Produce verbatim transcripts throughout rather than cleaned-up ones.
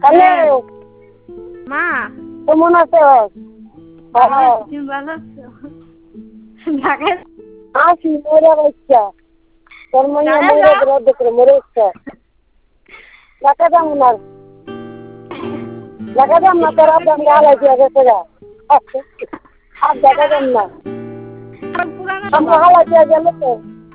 Hello মা কেমন আছো? হ্যাঁ তুমি ভালো আছো? ঢাকায় আসি মরে বাচ্চা তোর মাইয়া ঢাকায় মরে যাও? রোদ করে মরে ইচ্ছা ঢাকা যাম না ঢাকা যাম না তোর আদাম গালা দিয়ে গেছে গা আর ঢাকা যাম না আর পুরানো আমরা বাবা। হালা দিয়ে গেলে তো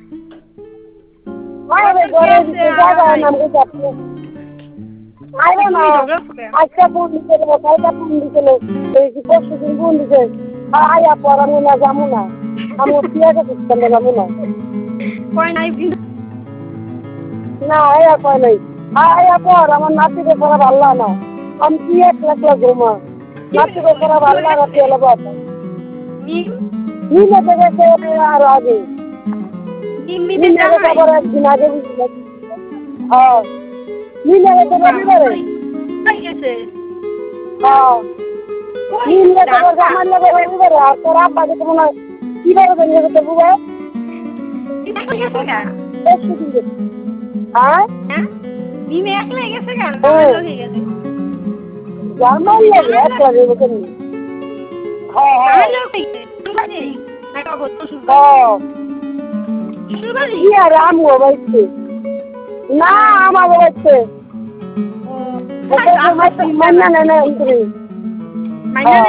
মায়ের তোর কি ঘরে আছে দিতে আর জায়গা নাই? নাম গুলো আপনি আইবে না তুমি ঝগড়া করবে? আজকে ফোন দিতে দেবো কালকে ফোন দিতে এই যে পরশু দিন ফোন দিতে আয়া পর আমি না যাবো না আমি পিয়াকে খুঁজতে যাবো না কয় নাই বিনা না আয়া কয় নাই আয়া পর আমার নাতিকে করা ভাল্লা না আমি কি একলা একলা ঘুমা নাতিকে করা ভাল্লা না পেলে বাবা মিম নিলে তো গেছে আরো আগে মিম মিমে নিলে গেছে জামাই আবার একদিন আগে বুঝলে হ্যাঁ নিলে গেছে রবিবারে কই গেছে? হ্যাঁ কই? নিলে গেছে ঢাকা? জামাই লাগে রবিবারে আর তোর আব্বা যেতে মনে হয় কিভাবে বেরিয়ে যেতে বুঝে মিম কই গেছে গা? পরশু দিন গেছে হ্যাঁ হ্যাঁ? মিমে একলাই গেছে গা? না হ্যাঁ লগে গেছে? জামাই লাগে একলা যাবে কেমনি হ্যাঁ জামাই হ্যাঁ লগে গেছে? শ্বশুরবাড়ি? না কবর শ্বশুরবাড়ি? হ্যাঁ শ্বশুরবাড়ি? কি আর আমগো বাড়িতে না আমার বাড়িতে ও মান্না নেই না মাইনা